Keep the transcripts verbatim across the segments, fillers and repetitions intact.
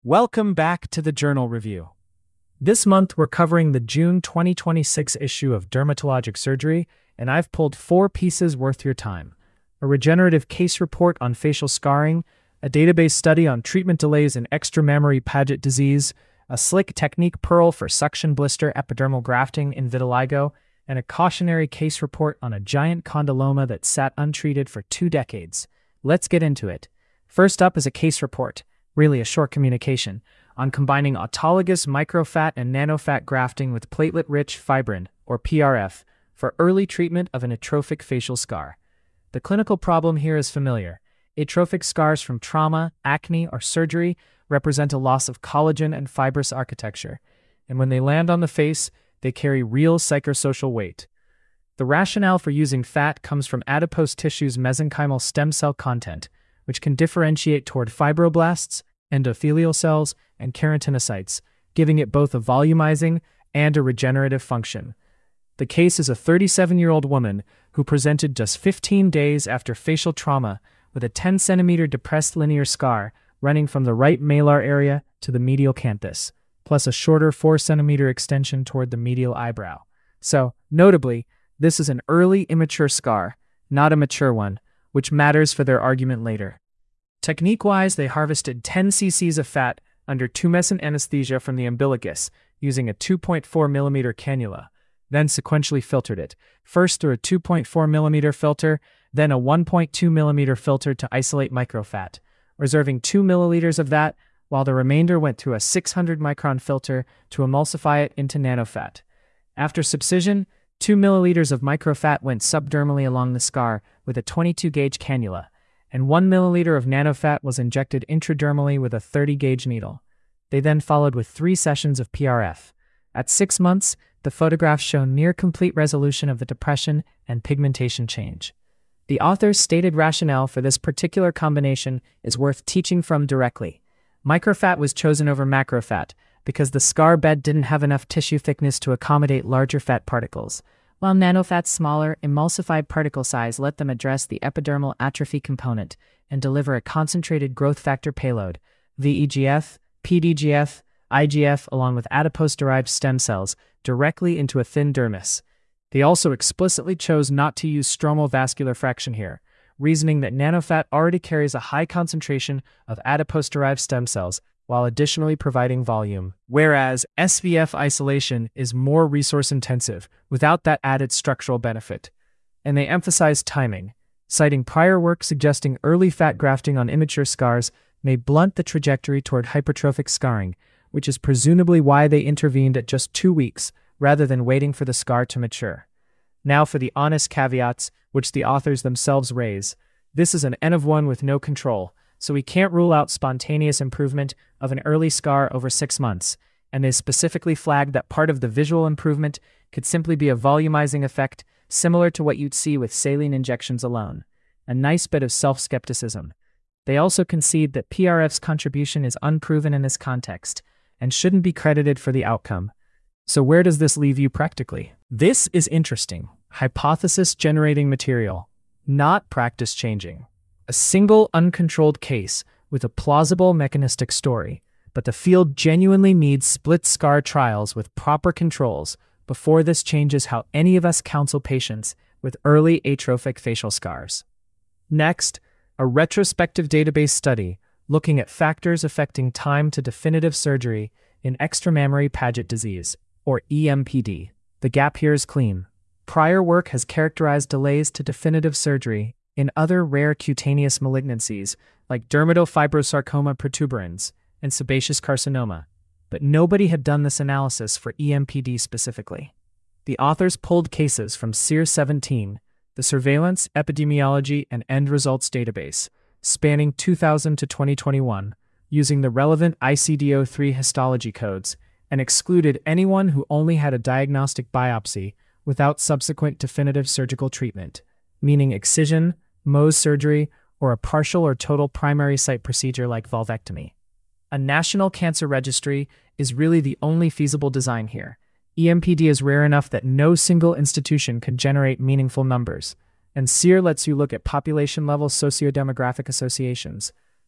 Welcome back to the Journal Review. This month we're covering the June twenty twenty-six issue of Dermatologic Surgery, and I've pulled four pieces worth your time. A regenerative case report on facial scarring, a database study on treatment delays in extramammary Paget disease, a slick technique pearl for suction blister epidermal grafting in vitiligo, and a cautionary case report on a giant condyloma that sat untreated for two decades. Let's get into it. First up is a case report, really a short communication, on combining autologous microfat and nanofat grafting with platelet-rich fibrin, or P R F, for early treatment of an atrophic facial scar. The clinical problem here is familiar. Atrophic scars from trauma, acne, or surgery represent a loss of collagen and fibrous architecture, and when they land on the face, they carry real psychosocial weight. The rationale for using fat comes from adipose tissue's mesenchymal stem cell content, which can differentiate toward fibroblasts, endothelial cells, and keratinocytes, giving it both a volumizing and a regenerative function. The case is a thirty-seven-year-old woman who presented just fifteen days after facial trauma with a ten centimeter depressed linear scar running from the right malar area to the medial canthus, plus a shorter four centimeter extension toward the medial eyebrow. So, notably, this is an early immature scar, not a mature one, which matters for their argument later. Technique-wise, they harvested ten cc's of fat under tumescent anesthesia from the umbilicus using a two point four millimeter cannula, then sequentially filtered it, first through a two point four millimeter filter, then a one point two millimeter filter to isolate microfat, reserving two milliliters of that, while the remainder went through a six hundred micron filter to emulsify it into nanofat. After subcision, two milliliters of microfat went subdermally along the scar with a twenty-two gauge cannula, and one milliliter of nanofat was injected intradermally with a thirty gauge needle. They then followed with three sessions of P R F. At six months, the photographs show near complete resolution of the depression and pigmentation change. The author's stated rationale for this particular combination is worth teaching from directly. Microfat was chosen over macrofat because the scar bed didn't have enough tissue thickness to accommodate larger fat particles, while nanofat's smaller, emulsified particle size let them address the epidermal atrophy component and deliver a concentrated growth factor payload, V E G F, P D G F, I G F, along with adipose-derived stem cells, directly into a thin dermis. They also explicitly chose not to use stromal vascular fraction here, reasoning that nanofat already carries a high concentration of adipose-derived stem cells, while additionally providing volume, whereas S V F isolation is more resource-intensive without that added structural benefit. And they emphasize timing, citing prior work suggesting early fat grafting on immature scars may blunt the trajectory toward hypertrophic scarring, which is presumably why they intervened at just two weeks rather than waiting for the scar to mature. Now for the honest caveats, which the authors themselves raise. This is an N of one with no control, so we can't rule out spontaneous improvement of an early scar over six months, and they specifically flagged that part of the visual improvement could simply be a volumizing effect similar to what you'd see with saline injections alone. A nice bit of self-skepticism. They also concede that P R F's contribution is unproven in this context, and shouldn't be credited for the outcome. So where does this leave you practically? This is interesting. Hypothesis-generating material, not practice-changing. A single uncontrolled case with a plausible mechanistic story, but the field genuinely needs split scar trials with proper controls before this changes how any of us counsel patients with early atrophic facial scars. Next, a retrospective database study looking at factors affecting time to definitive surgery in extramammary Paget disease, or E M P D. The gap here is clean. Prior work has characterized delays to definitive surgery in other rare cutaneous malignancies like dermatofibrosarcoma protuberans and sebaceous carcinoma, but nobody had done this analysis for E M P D specifically. The authors pulled cases from S E R seventeen, the Surveillance, Epidemiology, and End Results database, spanning two thousand to twenty twenty-one, using the relevant I C D O three histology codes, and excluded anyone who only had a diagnostic biopsy without subsequent definitive surgical treatment, meaning excision, Mohs surgery, or a partial or total primary site procedure like vulvectomy. A national cancer registry is really the only feasible design here. E M P D is rare enough that no single institution can generate meaningful numbers, and S E R lets you look at population-level sociodemographic associations,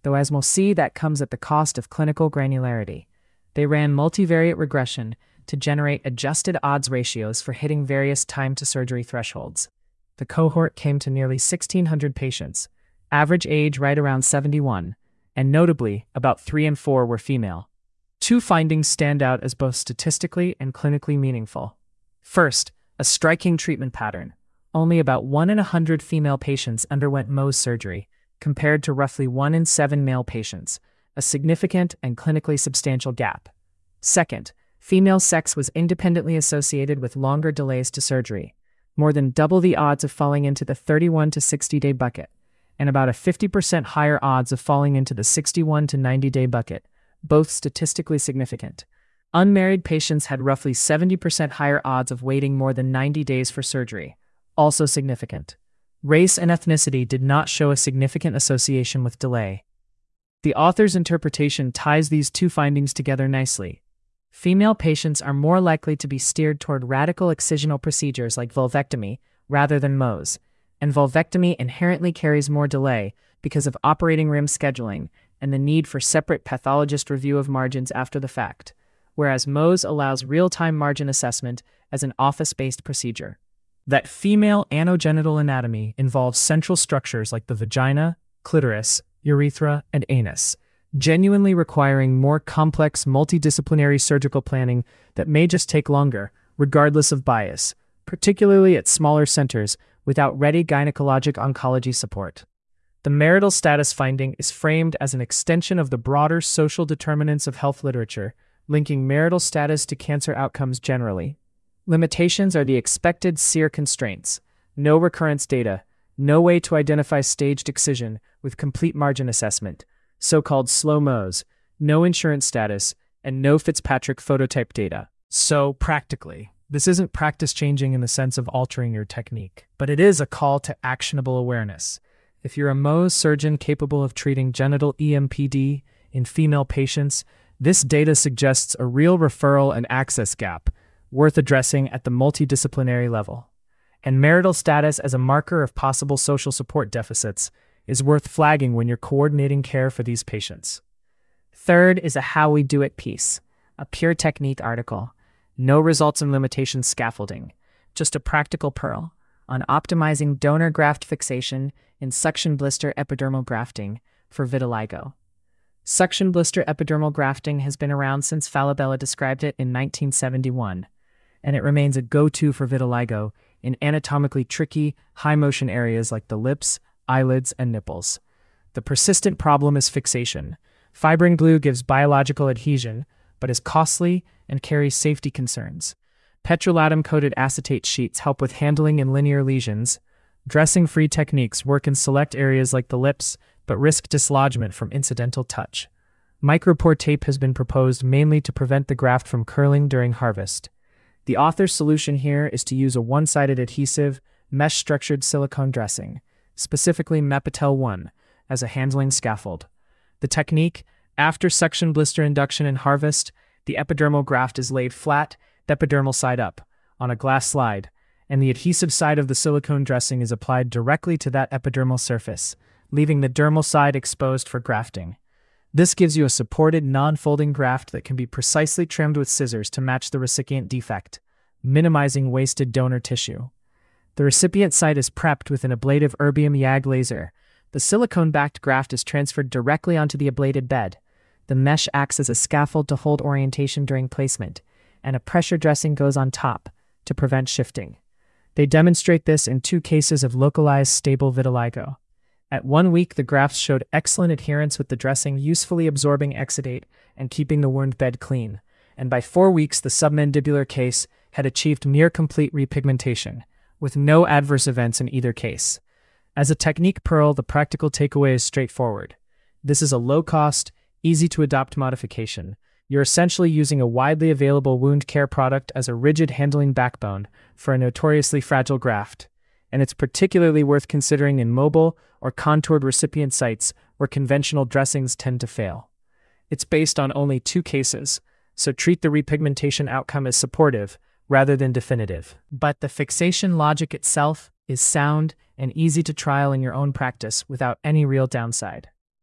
though as we'll see, that comes at the cost of clinical granularity. They ran multivariate regression to generate adjusted odds ratios for hitting various time-to-surgery thresholds. The cohort came to nearly sixteen hundred patients, average age right around seventy-one, and notably, about three in four were female. Two findings stand out as both statistically and clinically meaningful. First, a striking treatment pattern. Only about one in a hundred female patients underwent Mohs surgery, compared to roughly one in seven male patients, a significant and clinically substantial gap. Second, female sex was independently associated with longer delays to surgery, more than double the odds of falling into the thirty-one to sixty day bucket, and about a fifty percent higher odds of falling into the sixty-one to ninety day bucket, both statistically significant. Unmarried patients had roughly seventy percent higher odds of waiting more than ninety days for surgery, also significant. Race and ethnicity did not show a significant association with delay. The author's interpretation ties these two findings together nicely. Female patients are more likely to be steered toward radical excisional procedures like vulvectomy rather than Mohs, and vulvectomy inherently carries more delay because of operating room scheduling and the need for separate pathologist review of margins after the fact, whereas Mohs allows real-time margin assessment as an office-based procedure. That female anogenital anatomy involves central structures like the vagina, clitoris, urethra, and anus, genuinely requiring more complex multidisciplinary surgical planning that may just take longer, regardless of bias, particularly at smaller centers without ready gynecologic oncology support. The marital status finding is framed as an extension of the broader social determinants of health literature, linking marital status to cancer outcomes generally. Limitations are the expected S E E R constraints, no recurrence data, no way to identify staged excision with complete margin assessment, so-called slow Mohs, no insurance status, and no Fitzpatrick phototype data. So, practically, this isn't practice-changing in the sense of altering your technique, but it is a call to actionable awareness. If you're a Mohs surgeon capable of treating genital E M P D in female patients, this data suggests a real referral and access gap, worth addressing at the multidisciplinary level. And marital status as a marker of possible social support deficits is worth flagging when you're coordinating care for these patients. Third is a How We Do It piece, a pure technique article. No results and limitations scaffolding, just a practical pearl on optimizing donor graft fixation in suction blister epidermal grafting for vitiligo. Suction blister epidermal grafting has been around since Falabella described it in nineteen seventy-one, and it remains a go-to for vitiligo in anatomically tricky, high-motion areas like the lips, eyelids, and nipples. The persistent problem is fixation. Fibrin glue gives biological adhesion, but is costly and carries safety concerns. Petrolatum-coated acetate sheets help with handling in linear lesions. Dressing-free techniques work in select areas like the lips, but risk dislodgement from incidental touch. Micropore tape has been proposed mainly to prevent the graft from curling during harvest. The author's solution here is to use a one-sided adhesive, mesh-structured silicone dressing, specifically Mepitel one, as a handling scaffold. The technique, after suction blister induction and harvest, the epidermal graft is laid flat, the epidermal side up, on a glass slide, and the adhesive side of the silicone dressing is applied directly to that epidermal surface, leaving the dermal side exposed for grafting. This gives you a supported, non-folding graft that can be precisely trimmed with scissors to match the recipient defect, minimizing wasted donor tissue. The recipient site is prepped with an ablative erbium Y A G laser. The silicone-backed graft is transferred directly onto the ablated bed. The mesh acts as a scaffold to hold orientation during placement, and a pressure dressing goes on top to prevent shifting. They demonstrate this in two cases of localized stable vitiligo. At one week, the grafts showed excellent adherence with the dressing usefully absorbing exudate and keeping the wound bed clean, and by four weeks the submandibular case had achieved near-complete repigmentation, with no adverse events in either case. As a technique pearl, the practical takeaway is straightforward. This is a low-cost, easy-to-adopt modification. You're essentially using a widely available wound care product as a rigid handling backbone for a notoriously fragile graft, and it's particularly worth considering in mobile or contoured recipient sites where conventional dressings tend to fail. It's based on only two cases, so treat the repigmentation outcome as supportive rather than definitive. But the fixation logic itself is sound and easy to trial in your own practice without any real downside.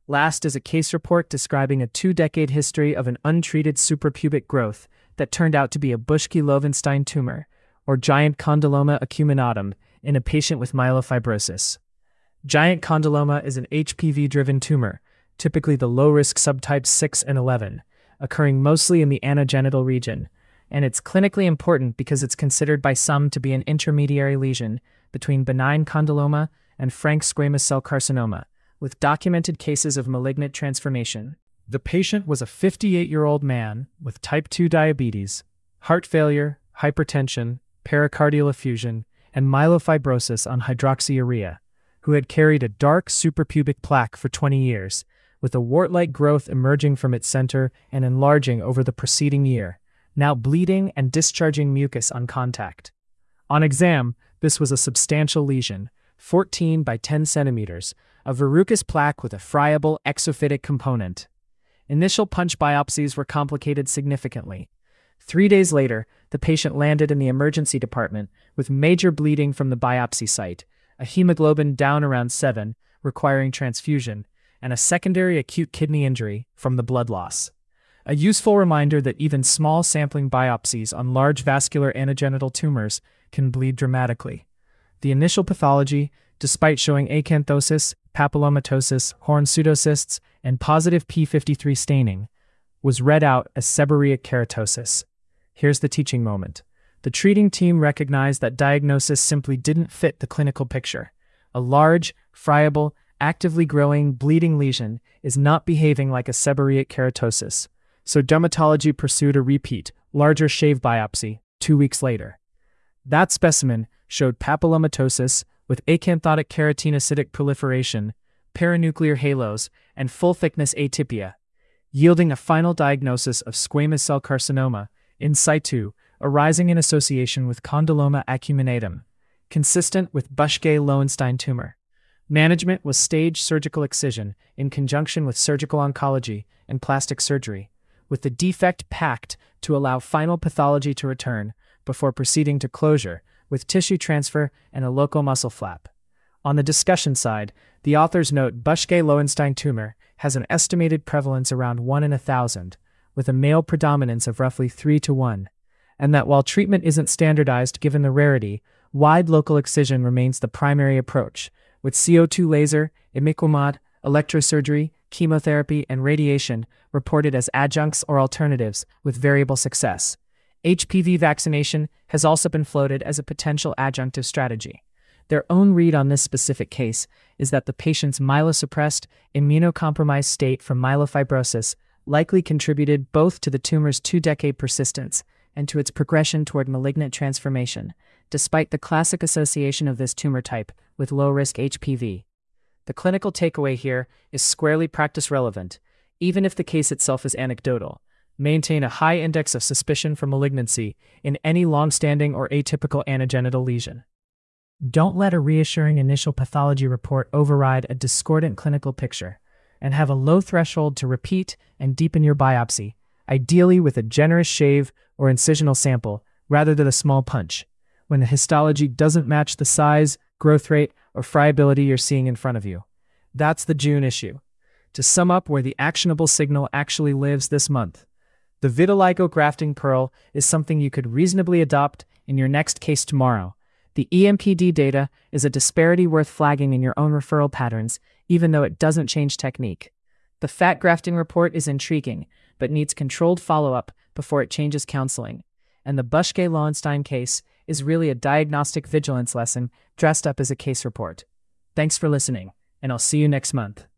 Last is a case report describing a two-decade history of an untreated suprapubic growth that turned out to be a Buschke-Loewenstein tumor, or giant condyloma acuminatum, in a patient with myelofibrosis. Giant condyloma is an H P V-driven tumor, typically the low-risk subtypes six and eleven, occurring mostly in the anogenital region, and it's clinically important because it's considered by some to be an intermediary lesion between benign condyloma and frank squamous cell carcinoma, with documented cases of malignant transformation. The patient was a fifty-eight-year-old man with type two diabetes, heart failure, hypertension, pericardial effusion, and myelofibrosis on hydroxyurea, who had carried a dark suprapubic plaque for twenty years, with a wart-like growth emerging from its center and enlarging over the preceding year, now bleeding and discharging mucus on contact. On exam, this was a substantial lesion, fourteen by ten centimeters, a verrucous plaque with a friable exophytic component. Initial punch biopsies were complicated significantly. Three days later, the patient landed in the emergency department with major bleeding from the biopsy site, a hemoglobin down around seven, requiring transfusion, and a secondary acute kidney injury from the blood loss. A useful reminder that even small sampling biopsies on large vascular anogenital tumors can bleed dramatically. The initial pathology, despite showing acanthosis, papillomatosis, horn pseudocysts, and positive p fifty-three staining, was read out as seborrheic keratosis. Here's the teaching moment. The treating team recognized that diagnosis simply didn't fit the clinical picture. A large, friable, actively growing, bleeding lesion is not behaving like a seborrheic keratosis, so dermatology pursued a repeat, larger shave biopsy, two weeks later. That specimen showed papillomatosis with acanthotic keratinocytic proliferation, paranuclear halos, and full-thickness atypia, yielding a final diagnosis of squamous cell carcinoma in situ, arising in association with condyloma acuminatum, consistent with Buschke-Loewenstein tumor. Management was staged surgical excision in conjunction with surgical oncology and plastic surgery, with the defect packed to allow final pathology to return before proceeding to closure with tissue transfer and a local muscle flap. On the discussion side, the authors note Buschke-Loewenstein tumor has an estimated prevalence around one in a thousand, with a male predominance of roughly three to one, and that while treatment isn't standardized given the rarity, wide local excision remains the primary approach, with C O two laser, imiquimod, electrosurgery, chemotherapy, and radiation reported as adjuncts or alternatives with variable success. H P V vaccination has also been floated as a potential adjunctive strategy. Their own read on this specific case is that the patient's myelosuppressed, immunocompromised state from myelofibrosis likely contributed both to the tumor's two-decade persistence and to its progression toward malignant transformation, despite the classic association of this tumor type with low-risk H P V. The clinical takeaway here is squarely practice-relevant, even if the case itself is anecdotal. Maintain a high index of suspicion for malignancy in any long-standing or atypical anogenital lesion. Don't let a reassuring initial pathology report override a discordant clinical picture, and have a low threshold to repeat and deepen your biopsy, ideally with a generous shave or incisional sample rather than a small punch, when the histology doesn't match the size, growth rate, or friability you're seeing in front of you. That's the June issue. To sum up where the actionable signal actually lives this month, the vitiligo grafting pearl is something you could reasonably adopt in your next case tomorrow. The E M P D data is a disparity worth flagging in your own referral patterns, even though it doesn't change technique. The fat grafting report is intriguing, but needs controlled follow-up before it changes counseling. And the Buschke-Loewenstein case is really a diagnostic vigilance lesson dressed up as a case report. Thanks for listening, and I'll see you next month.